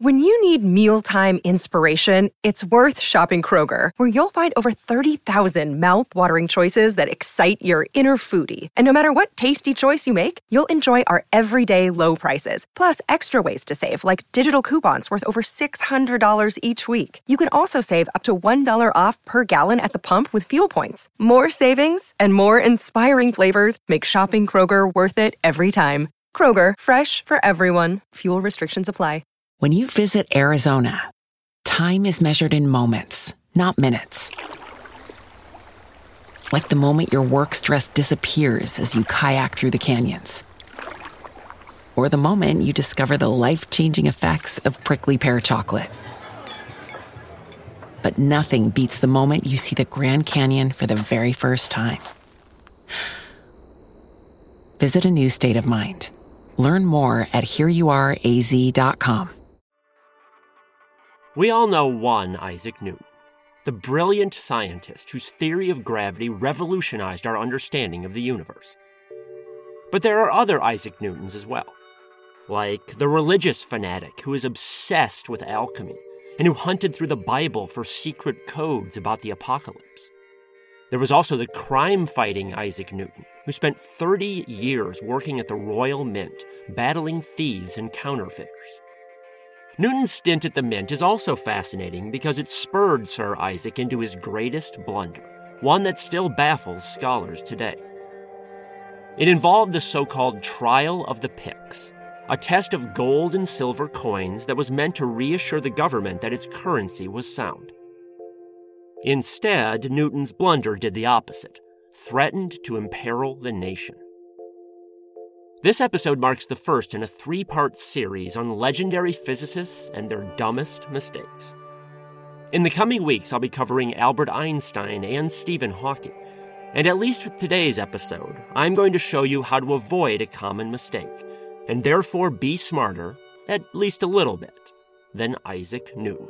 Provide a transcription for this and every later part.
When you need mealtime inspiration, it's worth shopping Kroger, where you'll find over 30,000 mouth-watering choices that excite your inner foodie. And no matter what tasty choice you make, you'll enjoy our everyday low prices, plus extra ways to save, like digital coupons worth over $600 each week. You can also save up to $1 off per gallon at the pump with fuel points. More savings and more inspiring flavors make shopping Kroger worth it every time. Kroger, fresh for everyone. Fuel restrictions apply. When you visit Arizona, time is measured in moments, not minutes. Like the moment your work stress disappears as you kayak through the canyons. Or the moment you discover the life-changing effects of prickly pear chocolate. But nothing beats the moment you see the Grand Canyon for the very first time. Visit a new state of mind. Learn more at hereyouareaz.com. We all know one Isaac Newton, the brilliant scientist whose theory of gravity revolutionized our understanding of the universe. But there are other Isaac Newtons as well, like the religious fanatic who is obsessed with alchemy and who hunted through the Bible for secret codes about the apocalypse. There was also the crime-fighting Isaac Newton, who spent 30 years working at the Royal Mint, battling thieves and counterfeiters. Newton's stint at the Mint is also fascinating because it spurred Sir Isaac into his greatest blunder, one that still baffles scholars today. It involved the so-called Trial of the Picts, a test of gold and silver coins that was meant to reassure the government that its currency was sound. Instead, Newton's blunder did the opposite, threatened to imperil the nation. This episode marks the first in a 3-part series on legendary physicists and their dumbest mistakes. In the coming weeks, I'll be covering Albert Einstein and Stephen Hawking, and at least with today's episode, I'm going to show you how to avoid a common mistake, and therefore be smarter, at least a little bit, than Isaac Newton.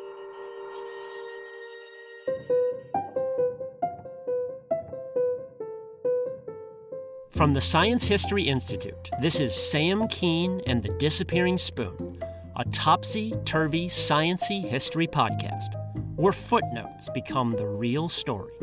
From the Science History Institute, this is Sam Keene and the Disappearing Spoon, a topsy-turvy, science-y history podcast, where footnotes become the real story.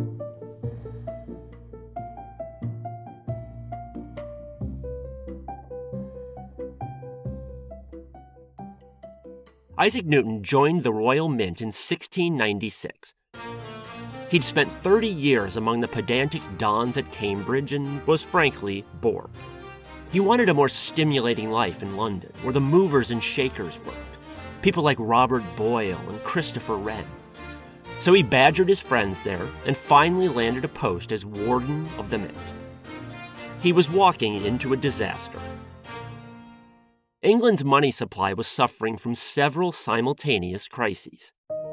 Isaac Newton joined the Royal Mint in 1696. He'd spent 30 years among the pedantic dons at Cambridge and was frankly bored. He wanted a more stimulating life in London, where the movers and shakers worked, people like Robert Boyle and Christopher Wren. So he badgered his friends there and finally landed a post as Warden of the Mint. He was walking into a disaster. England's money supply was suffering from several simultaneous crises.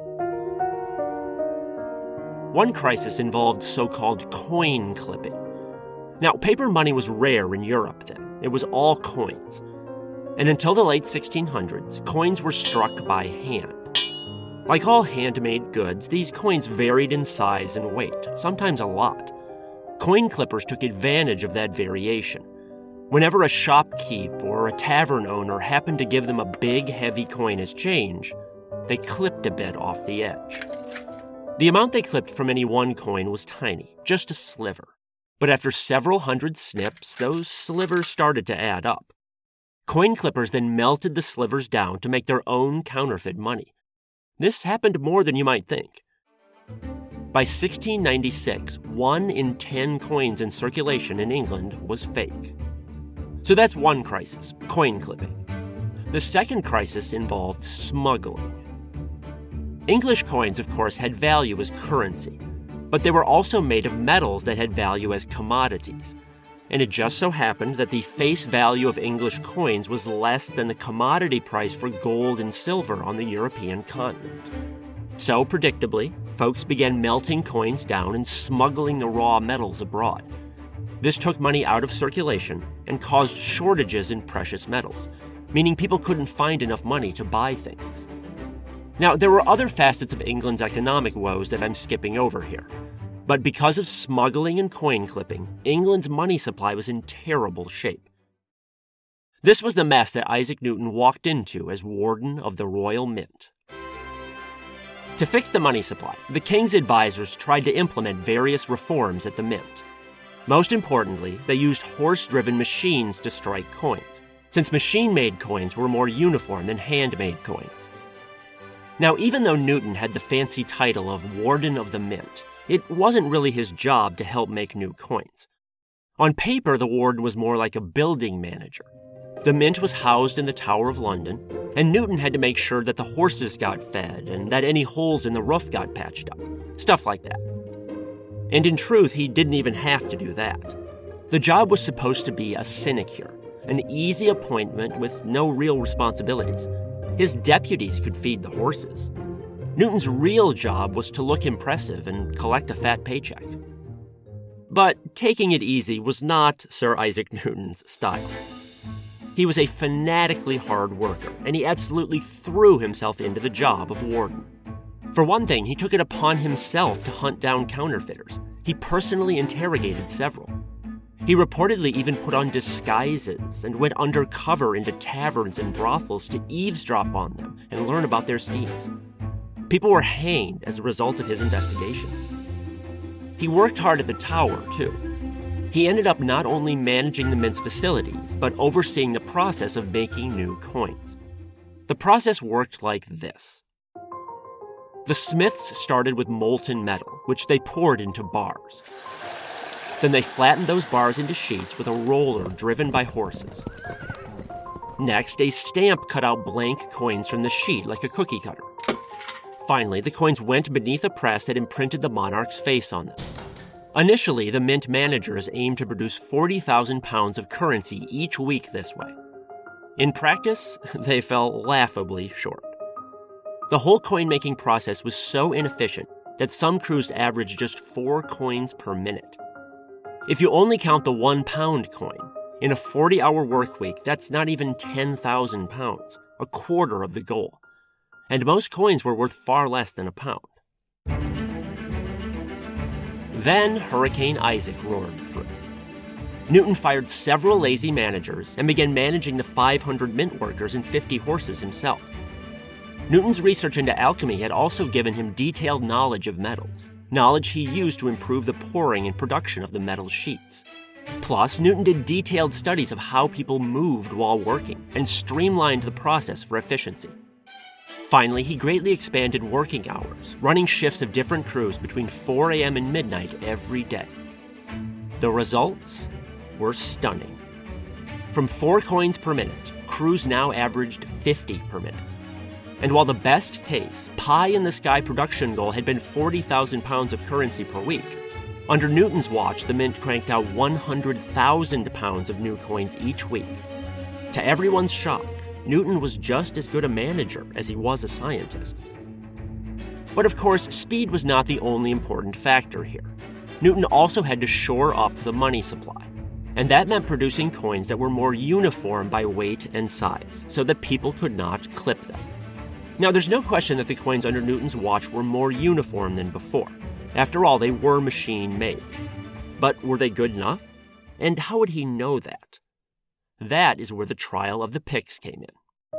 One crisis involved so-called coin clipping. Now, paper money was rare in Europe then. It was all coins. And until the late 1600s, coins were struck by hand. Like all handmade goods, these coins varied in size and weight, sometimes a lot. Coin clippers took advantage of that variation. Whenever a shopkeep or a tavern owner happened to give them a big, heavy coin as change, they clipped a bit off the edge. The amount they clipped from any one coin was tiny, just a sliver. But after several hundred snips, those slivers started to add up. Coin clippers then melted the slivers down to make their own counterfeit money. This happened more than you might think. By 1696, 1 in 10 coins in circulation in England was fake. So that's one crisis, coin clipping. The second crisis involved smuggling. English coins, of course, had value as currency, but they were also made of metals that had value as commodities. And it just so happened that the face value of English coins was less than the commodity price for gold and silver on the European continent. So, predictably, folks began melting coins down and smuggling the raw metals abroad. This took money out of circulation and caused shortages in precious metals, meaning people couldn't find enough money to buy things. Now, there were other facets of England's economic woes that I'm skipping over here. But because of smuggling and coin clipping, England's money supply was in terrible shape. This was the mess that Isaac Newton walked into as Warden of the Royal Mint. To fix the money supply, the king's advisors tried to implement various reforms at the mint. Most importantly, they used horse-driven machines to strike coins, since machine-made coins were more uniform than hand-made coins. Now, even though Newton had the fancy title of Warden of the Mint, it wasn't really his job to help make new coins. On paper, the warden was more like a building manager. The mint was housed in the Tower of London, and Newton had to make sure that the horses got fed and that any holes in the roof got patched up. Stuff like that. And in truth, he didn't even have to do that. The job was supposed to be a sinecure, an easy appointment with no real responsibilities. His deputies could feed the horses. Newton's real job was to look impressive and collect a fat paycheck. But taking it easy was not Sir Isaac Newton's style. He was a fanatically hard worker, and he absolutely threw himself into the job of warden. For one thing, he took it upon himself to hunt down counterfeiters. He personally interrogated several. He reportedly even put on disguises and went undercover into taverns and brothels to eavesdrop on them and learn about their schemes. People were hanged as a result of his investigations. He worked hard at the Tower, too. He ended up not only managing the mint's facilities, but overseeing the process of making new coins. The process worked like this. The smiths started with molten metal, which they poured into bars. Then they flattened those bars into sheets with a roller driven by horses. Next, a stamp cut out blank coins from the sheet like a cookie cutter. Finally, the coins went beneath a press that imprinted the monarch's face on them. Initially, the mint managers aimed to produce 40,000 pounds of currency each week this way. In practice, they fell laughably short. The whole coin-making process was so inefficient that some crews averaged just 4 coins per minute. If you only count the 1-pound coin, in a 40-hour work week, that's not even 10,000 pounds, a quarter of the goal. And most coins were worth far less than a pound. Then Hurricane Isaac roared through. Newton fired several lazy managers and began managing the 500 mint workers and 50 horses himself. Newton's research into alchemy had also given him detailed knowledge of metals, knowledge he used to improve the pouring and production of the metal sheets. Plus, Newton did detailed studies of how people moved while working and streamlined the process for efficiency. Finally, he greatly expanded working hours, running shifts of different crews between 4 a.m. and midnight every day. The results were stunning. From 4 coins per minute, crews now averaged 50 per minute. And while the best case, pie-in-the-sky production goal had been 40,000 pounds of currency per week, under Newton's watch, the mint cranked out 100,000 pounds of new coins each week. To everyone's shock, Newton was just as good a manager as he was a scientist. But of course, speed was not the only important factor here. Newton also had to shore up the money supply, and that meant producing coins that were more uniform by weight and size, so that people could not clip them. Now, there's no question that the coins under Newton's watch were more uniform than before. After all, they were machine-made. But were they good enough? And how would he know that? That is where the trial of the Picts came in.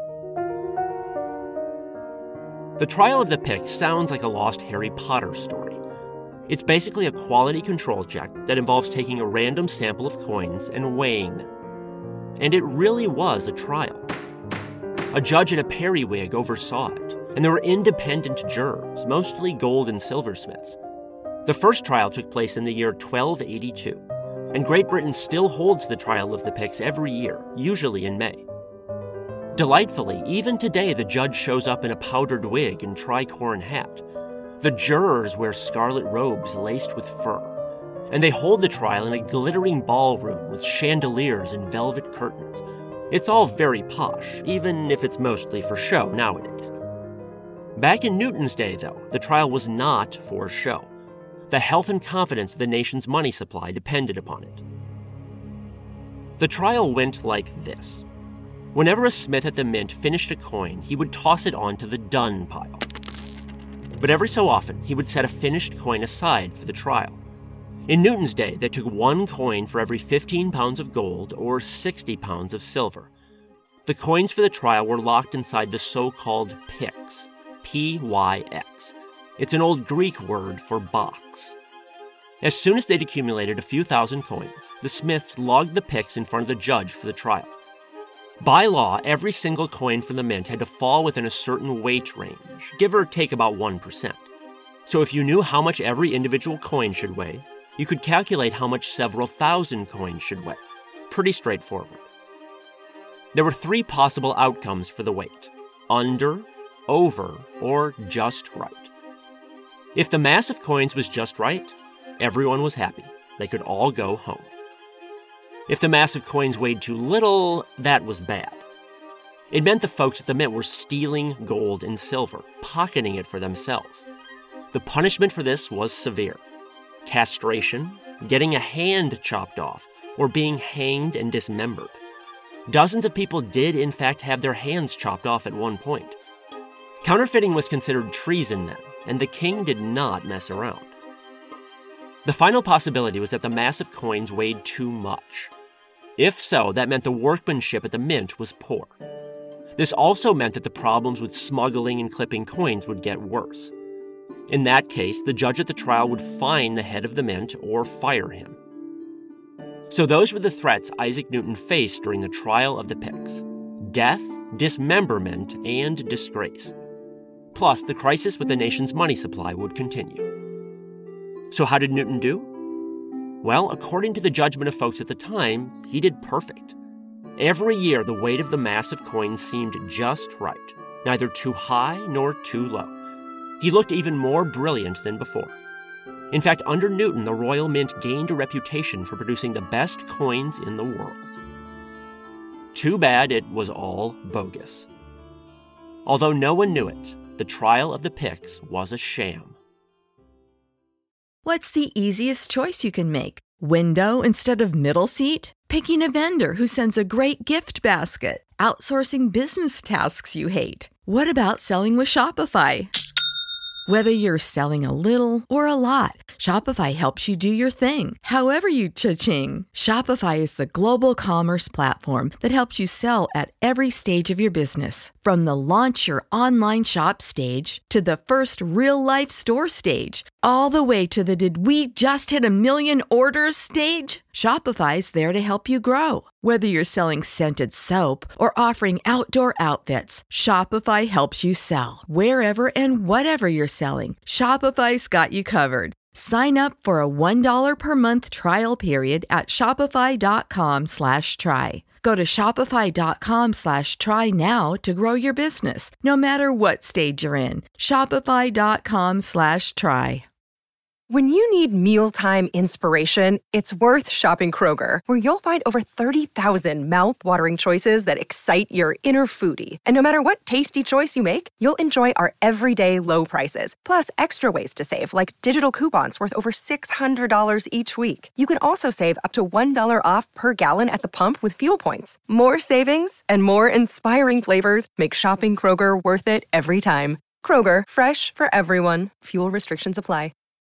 The trial of the Picts sounds like a lost Harry Potter story. It's basically a quality control check that involves taking a random sample of coins and weighing them. And it really was a trial. A judge in a periwig oversaw it, and there were independent jurors, mostly gold and silversmiths. The first trial took place in the year 1282. And Great Britain still holds the trial of the Picts every year, usually in May. Delightfully, even today the judge shows up in a powdered wig and tricorn hat. The jurors wear scarlet robes laced with fur, and they hold the trial in a glittering ballroom with chandeliers and velvet curtains. It's all very posh, even if it's mostly for show nowadays. Back in Newton's day, though, the trial was not for show. The health and confidence of the nation's money supply depended upon it. The trial went like this. Whenever a smith at the mint finished a coin, he would toss it onto the done pile. But every so often, he would set a finished coin aside for the trial. In Newton's day, they took 1 coin for every 15 pounds of gold or 60 pounds of silver. The coins for the trial were locked inside the so-called pyx, P-Y-X. It's an old Greek word for box. As soon as they'd accumulated a few thousand coins, the smiths logged the pyx in front of the judge for the trial. By law, every single coin from the mint had to fall within a certain weight range, give or take about 1%. So if you knew how much every individual coin should weigh, you could calculate how much several thousand coins should weigh. Pretty straightforward. There were 3 possible outcomes for the weight: under, over, or just right. If the mass of coins was just right, everyone was happy. They could all go home. If the mass of coins weighed too little, that was bad. It meant the folks at the mint were stealing gold and silver, pocketing it for themselves. The punishment for this was severe: castration, getting a hand chopped off, or being hanged and dismembered. Dozens of people did, in fact, have their hands chopped off at one point. Counterfeiting was considered treason then, and the king did not mess around. The final possibility was that the mass of coins weighed too much. If so, that meant the workmanship at the mint was poor. This also meant that the problems with smuggling and clipping coins would get worse. In that case, the judge at the trial would fine the head of the mint or fire him. So those were the threats Isaac Newton faced during the trial of the pyx: death, dismemberment, and disgrace. Plus, the crisis with the nation's money supply would continue. So how did Newton do? Well, according to the judgment of folks at the time, he did perfect. Every year, the weight of the mass of coins seemed just right, neither too high nor too low. He looked even more brilliant than before. In fact, under Newton, the Royal Mint gained a reputation for producing the best coins in the world. Too bad it was all bogus. Although no one knew it, the trial of the pyx was a sham. What's the easiest choice you can make? Window instead of middle seat? Picking a vendor who sends a great gift basket? Outsourcing business tasks you hate? What about selling with Shopify? Whether you're selling a little or a lot, Shopify helps you do your thing, however you cha-ching. Shopify is the global commerce platform that helps you sell at every stage of your business. From the launch your online shop stage to the first real-life store stage, all the way to the did we just hit 1 million orders stage. Shopify's there to help you grow. Whether you're selling scented soap or offering outdoor outfits, Shopify helps you sell. Wherever and whatever you're selling, Shopify's got you covered. Sign up for a $1 per month trial period at shopify.com/try. Go to shopify.com/try now to grow your business, no matter what stage you're in. Shopify.com/try. When you need mealtime inspiration, it's worth shopping Kroger, where you'll find over 30,000 mouth-watering choices that excite your inner foodie. And no matter what tasty choice you make, you'll enjoy our everyday low prices, plus extra ways to save, like digital coupons worth over $600 each week. You can also save up to $1 off per gallon at the pump with fuel points. More savings and more inspiring flavors make shopping Kroger worth it every time. Kroger, fresh for everyone. Fuel restrictions apply.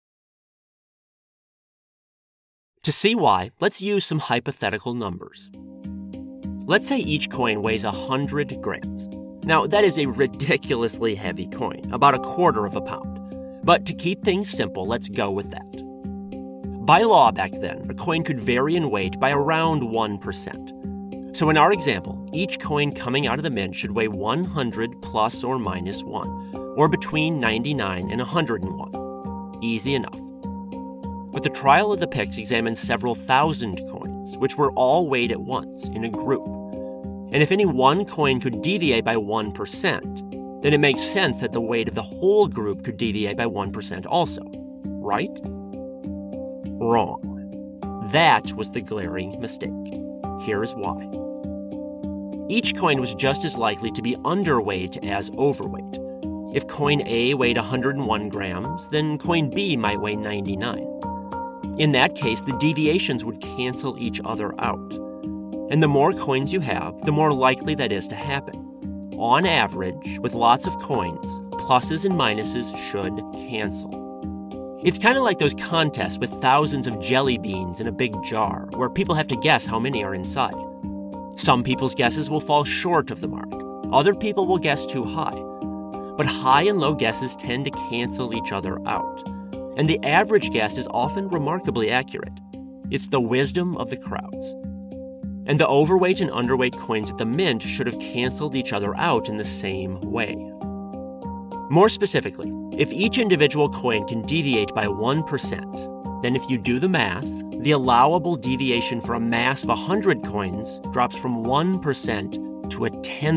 To see why, let's use some hypothetical numbers. Let's say each coin weighs 100 grams. Now, that is a ridiculously heavy coin, about 1/4 pound. But to keep things simple, let's go with that. By law back then, a coin could vary in weight by around 1%. So in our example, each coin coming out of the mint should weigh 100 plus or minus 1, or between 99 and 101. Easy enough. But the trial of the pyx examined several thousand coins, which were all weighed at once in a group. And if any one coin could deviate by 1%, then it makes sense that the weight of the whole group could deviate by 1% also, right? Wrong. That was the glaring mistake. Here's why. Each coin was just as likely to be underweight as overweight. If coin A weighed 101 grams, then coin B might weigh 99. In that case, the deviations would cancel each other out. And the more coins you have, the more likely that is to happen. On average, with lots of coins, pluses and minuses should cancel. It's kind of like those contests with thousands of jelly beans in a big jar, where people have to guess how many are inside. Some people's guesses will fall short of the mark. Other people will guess too high. But high and low guesses tend to cancel each other out. And the average guess is often remarkably accurate. It's the wisdom of the crowds. And the overweight and underweight coins at the mint should have canceled each other out in the same way. More specifically, if each individual coin can deviate by 1%, then if you do the math, the allowable deviation for a mass of 100 coins drops from 1% to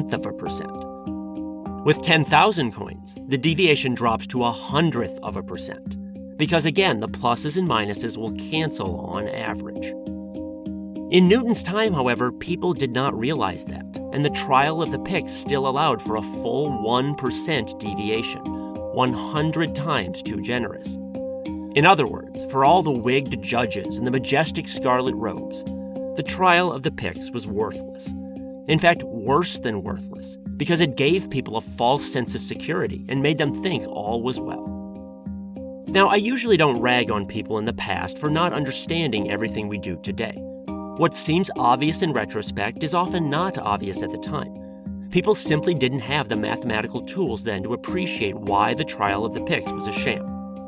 0.1%. With 10,000 coins, the deviation drops to 0.100%. Because again, the pluses and minuses will cancel on average. In Newton's time, however, people did not realize that, and the trial of the picks still allowed for a full 1% deviation, 100 times too generous. In other words, for all the wigged judges and the majestic scarlet robes, the trial of the picks was worthless. In fact, worse than worthless, because it gave people a false sense of security and made them think all was well. Now, I usually don't rag on people in the past for not understanding everything we do today. What seems obvious in retrospect is often not obvious at the time. People simply didn't have the mathematical tools then to appreciate why the trial of the picks was a sham.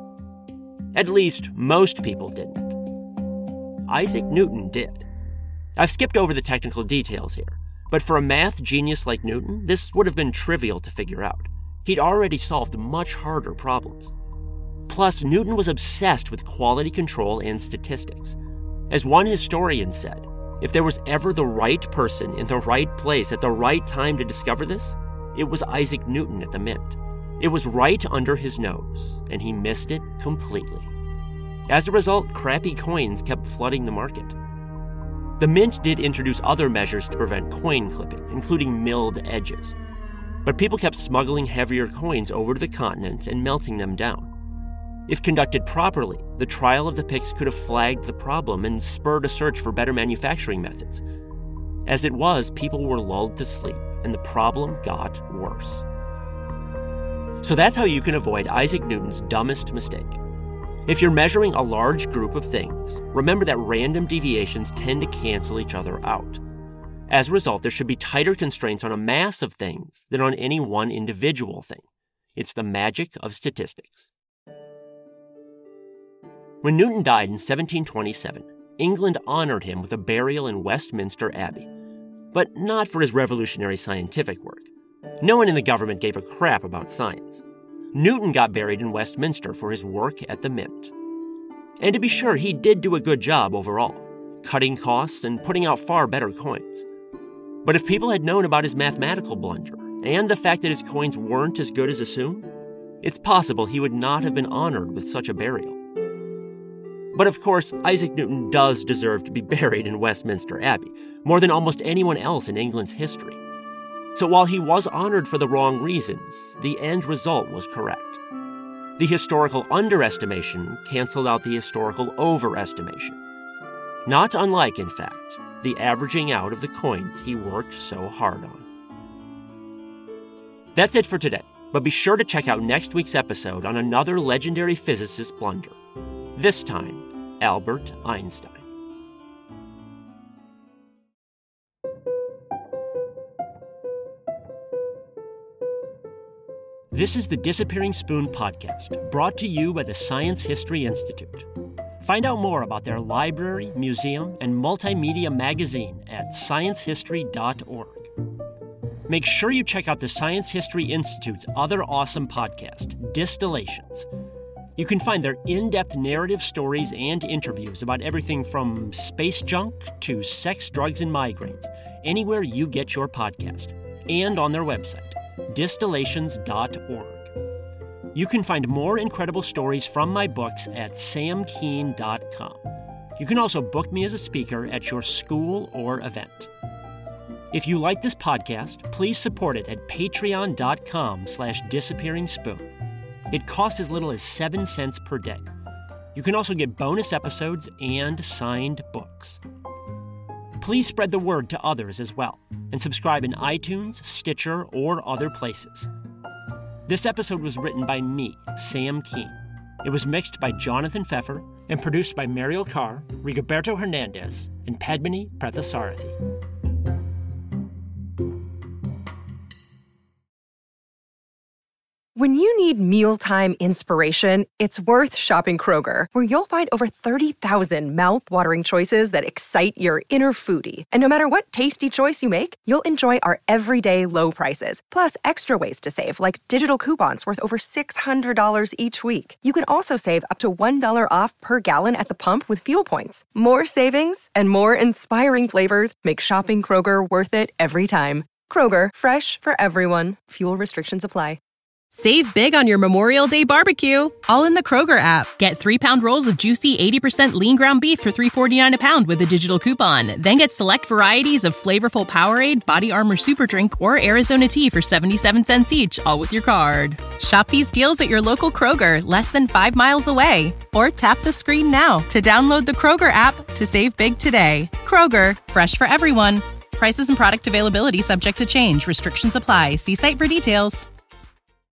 At least, most people didn't. Isaac Newton did. I've skipped over the technical details here, but for a math genius like Newton, this would have been trivial to figure out. He'd already solved much harder problems. Plus, Newton was obsessed with quality control and statistics. As one historian said, if there was ever the right person in the right place at the right time to discover this, it was Isaac Newton at the mint. It was right under his nose, and he missed it completely. As a result, crappy coins kept flooding the market. The mint did introduce other measures to prevent coin clipping, including milled edges. But people kept smuggling heavier coins over to the continent and melting them down. If conducted properly, the trial of the picks could have flagged the problem and spurred a search for better manufacturing methods. As it was, people were lulled to sleep, and the problem got worse. So that's how you can avoid Isaac Newton's dumbest mistake. If you're measuring a large group of things, remember that random deviations tend to cancel each other out. As a result, there should be tighter constraints on a mass of things than on any one individual thing. It's the magic of statistics. When Newton died in 1727, England honored him with a burial in Westminster Abbey, but not for his revolutionary scientific work. No one in the government gave a crap about science. Newton got buried in Westminster for his work at the mint. And to be sure, he did do a good job overall, cutting costs and putting out far better coins. But if people had known about his mathematical blunder and the fact that his coins weren't as good as assumed, it's possible he would not have been honored with such a burial. But of course, Isaac Newton does deserve to be buried in Westminster Abbey, more than almost anyone else in England's history. So while he was honored for the wrong reasons, the end result was correct. The historical underestimation canceled out the historical overestimation. Not unlike, in fact, the averaging out of the coins he worked so hard on. That's it for today, but be sure to check out next week's episode on another legendary physicist blunder. This time, Albert Einstein. This is the Disappearing Spoon podcast, brought to you by the Science History Institute. Find out more about their library, museum, and multimedia magazine at sciencehistory.org. Make sure you check out the Science History Institute's other awesome podcast, Distillations. You can find their in-depth narrative stories and interviews about everything from space junk to sex, drugs, and migraines, anywhere you get your podcast, and on their website, distillations.org. You can find more incredible stories from my books at samkeen.com. You can also book me as a speaker at your school or event. If you like this podcast, please support it at patreon.com/disappearingspoon. It costs as little as 7 cents per day. You can also get bonus episodes and signed books. Please spread the word to others as well, and subscribe in iTunes, Stitcher, or other places. This episode was written by me, Sam Keen. It was mixed by Jonathan Pfeffer and produced by Mariel Carr, Rigoberto Hernandez, and Padmini Prathasarathi. When you need mealtime inspiration, it's worth shopping Kroger, where you'll find over 30,000 mouth-watering choices that excite your inner foodie. And no matter what tasty choice you make, you'll enjoy our everyday low prices, plus extra ways to save, like digital coupons worth over $600 each week. You can also save up to $1 off per gallon at the pump with fuel points. More savings and more inspiring flavors make shopping Kroger worth it every time. Kroger, fresh for everyone. Fuel restrictions apply. Save big on your Memorial Day barbecue, all in the Kroger app. Get 3-pound rolls of juicy 80% lean ground beef for $3.49 a pound with a digital coupon. Then get select varieties of flavorful Powerade, Body Armor Super Drink, or Arizona tea for 77 cents each, all with your card. Shop these deals at your local Kroger, less than 5 miles away. Or tap the screen now to download the Kroger app to save big today. Kroger, fresh for everyone. Prices and product availability subject to change. Restrictions apply. See site for details.